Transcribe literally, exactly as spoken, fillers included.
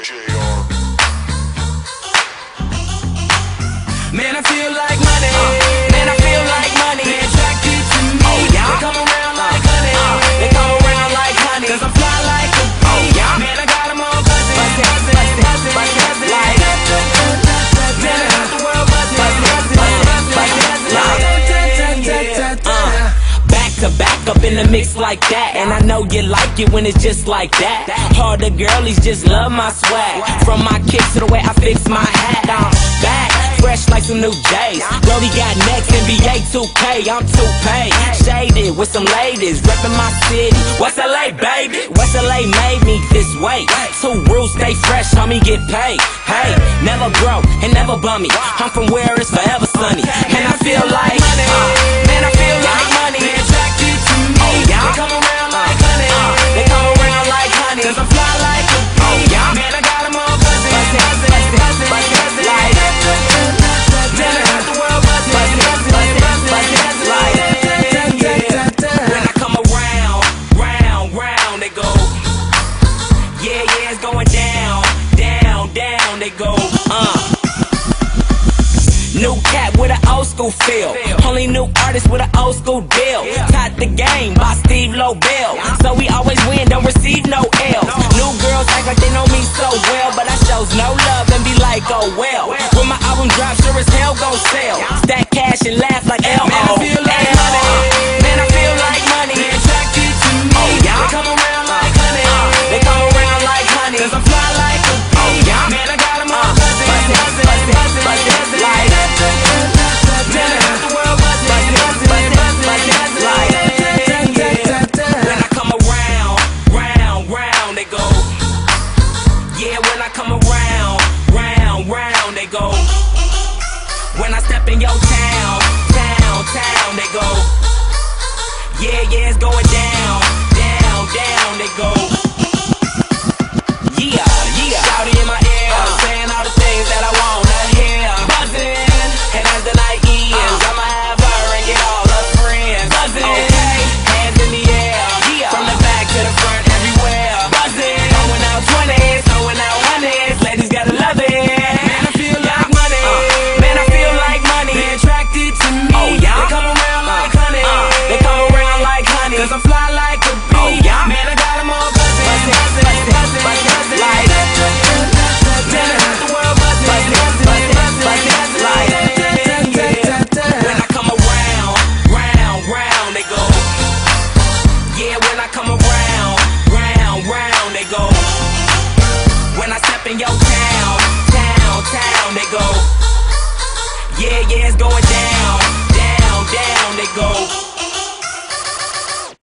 Man, I feel like money. Man, I feel like money. They attracted to me. Oh, yeah. They come around like honey. They come around like honey. Cause I fly like a bee. Oh, yeah. Man, I got them all buzzing. Buzzing, buzzing, buzzing, buzzing. Like, man, I got the world buzzing. Buzzing, buzzing, buzzing, buzzing. Like, back to back up in the mix like that. And I know you like it when it's just like that. All the girlies just love my swag. From my kicks to the way I fix my hat. I'm back. Fresh like some new J's. Brody got next, N B A two K, I'm two paid. Shaded with some ladies, reppin' my city. West L A, baby. West L A made me this way. Two rules, stay fresh, homie, get paid. Hey, never broke and never bummy. I'm from where it's forever sunny. And I feel like money. Man, I feel like money. They attracted to me. They come around like honey. They come around like honey. Cause I fly like a bee. Man, I got them all buzzing. Buzzing, buzzing, buzzing, buzzing. Like, when I come around, round, round, they go. Yeah, yeah, it's going down, down, down, they go. Uh. New cat with an old school feel. Only new artist with an old school deal. Taught the game by Steve Lobel. So we always win, don't receive no L's. New girls act like they know me so well, but I shows no love and be like, oh well. When my album drops, sure as hell gon' sell. Stack cash and laugh like L O. Man, I feel like money. Man, I feel like money. They attracted to me. They come around like honey. They come around like honey. Cause I fly like a bee. Man, I got them all buzzing. Buzzing, buzzing, buzzing, buzzing. Like, man, I got the world buzzing. Buzzing, buzzing, buzzing, buzzing. Like, when I come around, round, round, they go. Yeah, when I come around, round, round, they go. When I step in your town, town, town, they go. Yeah, yeah, it's going down, down, down, they go. Yeah, yeah. Shouty in my ear, uh, saying all the things that I wanna hear. Buzzing, and as the night ends, uh, I'ma have her and get all her friends. Buzzing, okay, hands in the air, yeah. From the back to the front, everywhere. Buzzing, throwing out twenties, throwing out hundreds. Ladies gotta love it. Man, I feel like money. Uh, man, I feel like money. They attracted to me. Oh, yeah. They come around uh, like honey. Uh, they come around like honey. Cause I fly like a bee. Oh, yeah. Man, I got them all buzzing. Buzzing, buzzing, buzzing, buzzing, buzzing. Like, man, I got the world buzzing. Buzzing, buzzing, buzzing, buzzing. Like, when I come around, round, round, they go. Yeah, when I come around, round, round, they go. When I step in your town, town, town, they go. Yeah, yeah, it's going down.